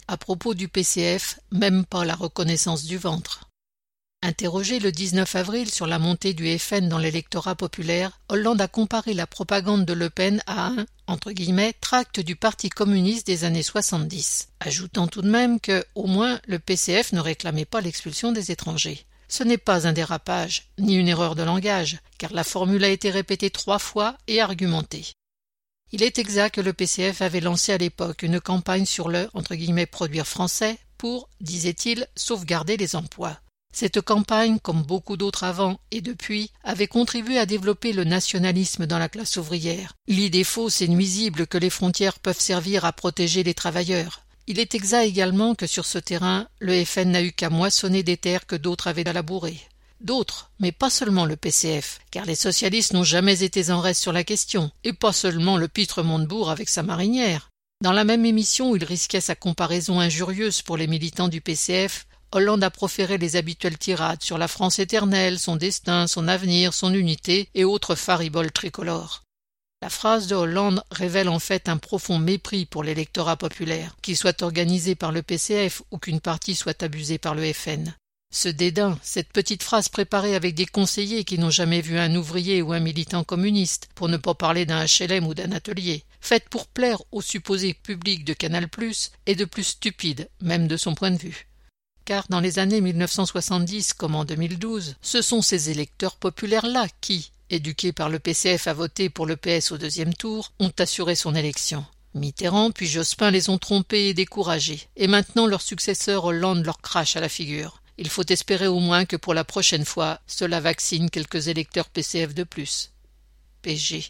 à propos du PCF, même pas la reconnaissance du ventre. Interrogé le 19 avril sur la montée du FN dans l'électorat populaire, Hollande a comparé la propagande de Le Pen à un « tract du Parti communiste des années 70 », ajoutant tout de même que, au moins, le PCF ne réclamait pas l'expulsion des étrangers. Ce n'est pas un dérapage, ni une erreur de langage, car la formule a été répétée 3 fois et argumentée. Il est exact que le PCF avait lancé à l'époque une campagne sur le « produire français » pour, disait-il, sauvegarder les emplois. Cette campagne, comme beaucoup d'autres avant et depuis, avait contribué à développer le nationalisme dans la classe ouvrière. L'idée fausse et nuisible que les frontières peuvent servir à protéger les travailleurs. Il est exact également que sur ce terrain, le FN n'a eu qu'à moissonner des terres que d'autres avaient à labourer. D'autres, mais pas seulement le PCF, car les socialistes n'ont jamais été en reste sur la question, et pas seulement le pitre Montebourg avec sa marinière. Dans la même émission où il risquait sa comparaison injurieuse pour les militants du PCF, Hollande a proféré les habituelles tirades sur la France éternelle, son destin, son avenir, son unité et autres fariboles tricolores. La phrase de Hollande révèle en fait un profond mépris pour l'électorat populaire, qu'il soit organisé par le PCF ou qu'une partie soit abusée par le FN. Ce dédain, cette petite phrase préparée avec des conseillers qui n'ont jamais vu un ouvrier ou un militant communiste, pour ne pas parler d'un HLM ou d'un atelier, faite pour plaire au supposé public de Canal+, est de plus stupide, même de son point de vue. Car dans les années 1970 comme en 2012, ce sont ces électeurs populaires-là qui, éduqués par le PCF à voter pour le PS au 2e tour, ont assuré son élection. Mitterrand puis Jospin les ont trompés et découragés, et maintenant leur successeur Hollande leur crache à la figure. Il faut espérer au moins que pour la prochaine fois, cela vaccine quelques électeurs PCF de plus. PG.